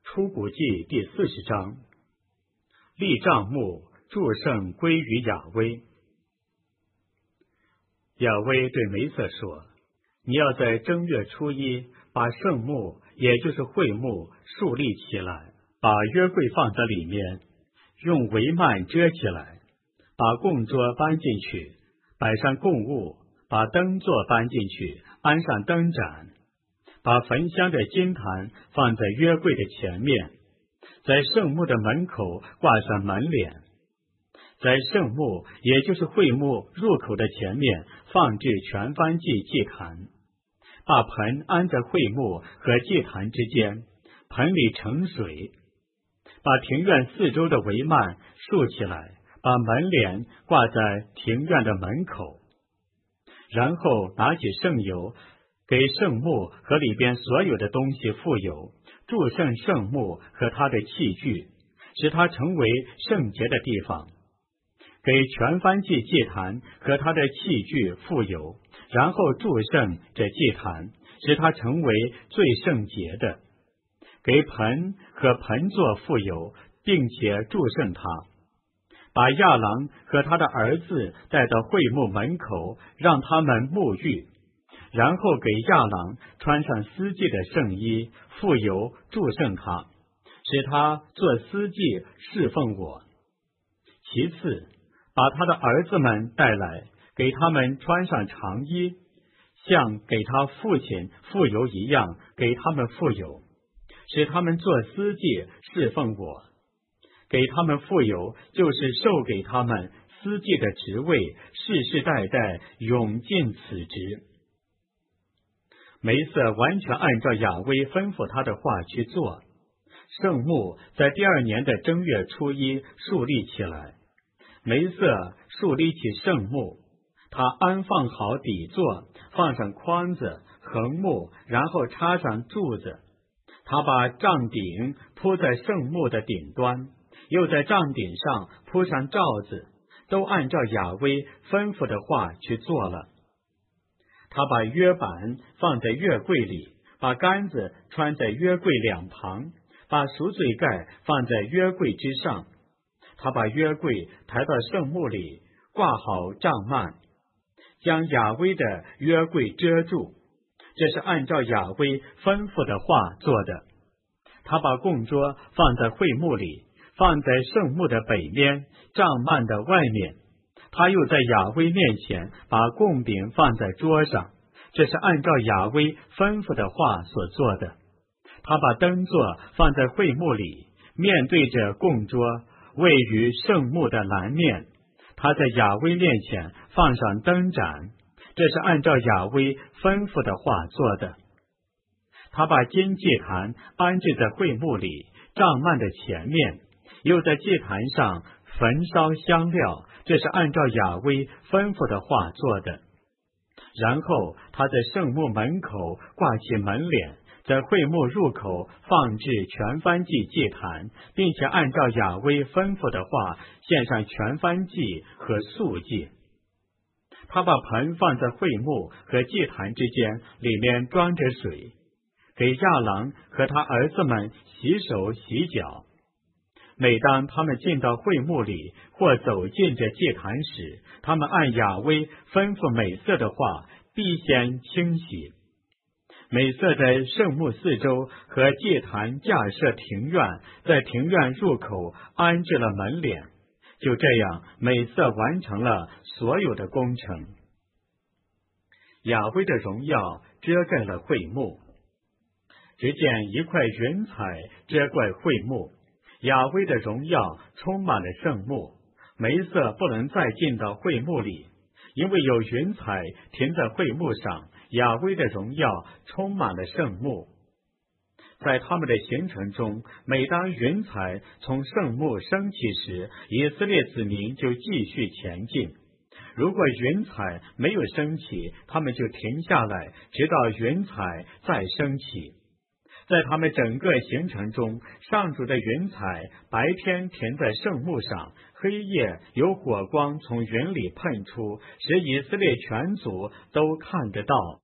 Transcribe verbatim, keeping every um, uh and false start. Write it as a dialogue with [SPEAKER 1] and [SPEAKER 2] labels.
[SPEAKER 1] 出谷记第四十章，立帐幕，祝圣归于雅威。雅威对梅瑟说：“你要在正月初一把圣幕，也就是会幕竖立起来，把约柜放在里面，用帷幔遮起来，把供桌搬进去，摆上供物，把灯座搬进去，安上灯盏，把焚香的金坛放在约柜的前面，在圣幕的门口挂上门帘，在圣幕也就是会幕入口的前面放置全燔祭祭坛，把盆安在会幕和祭坛之间，盆里盛水，把庭院四周的帷幔竖起来，把门帘挂在庭院的门口，然后拿起圣油，给圣幕和里边所有的东西复油，祝圣圣幕和它的器具，使它成为圣洁的地方，给全燔祭祭坛和它的器具复油，然后祝圣这祭坛，使它成为最圣洁的，给盆和盆座复油，并且祝圣它，把亚郎和他的儿子带到会幕门口，让他们沐浴，然后给亚郎穿上司祭的圣衣，复油祝圣他，使他做司祭侍奉我。其次，把他的儿子们带来，给他们穿上长衣，像给他父亲复油一样，给他们复油，使他们做司祭侍奉我。给他们复油，就是授给他们司祭的职位，世世代代永尽此职。梅瑟完全按照雅威吩咐他的话去做，圣幕在第二年的正月初一竖立起来。梅瑟竖立起圣幕，他安放好底座，放上筐子、横木，然后插上柱子。他把帐顶铺在圣幕的顶端，又在帐顶上铺上罩子，都按照雅威吩咐的话去做了。他把约板放在约柜里，把杆子穿在约柜两旁，把赎罪盖放在约柜之上。他把约柜抬到圣幕里，挂好帐幔，将雅威的约柜遮住，这是按照雅威吩咐的话做的。他把供桌放在会幕里，放在圣幕的北面，帐幔的外面。他又在雅威面前把供饼放在桌上，这是按照雅威吩咐的话所做的。他把灯座放在会幕里，面对着供桌，位于圣幕的南面。他在雅威面前放上灯盏，这是按照雅威吩咐的话做的。他把金祭坛安置在会幕里，帐幔的前面，又在祭坛上焚烧香料，这是按照雅威吩咐的话做的。然后他在圣幕门口挂起门帘，在会幕入口放置全燔祭祭坛，并且按照雅威吩咐的话献上全燔祭和素祭。他把盆放在会幕和祭坛之间，里面装着水，给亚郎和他儿子们洗手洗脚。每当他们进到会幕里或走进这祭坛时，他们按雅威吩咐美色的话，必先清洗。美色在圣幕四周和祭坛架设庭院，在庭院入口安置了门帘。就这样，美色完成了所有的工程。雅威的荣耀遮盖了会幕，只见一块云彩遮盖会幕，雅威的荣耀充满了圣幕。梅瑟不能再进到会幕里，因为有云彩停在会幕上，雅威的荣耀充满了圣幕。在他们的行程中，每当云彩从圣幕升起时，以色列子民就继续前进。如果云彩没有升起，他们就停下来，直到云彩再升起。在他们整个行程中，上主的云彩白天停在圣幕上，黑夜有火光从云里喷出，使以色列全族都看得到。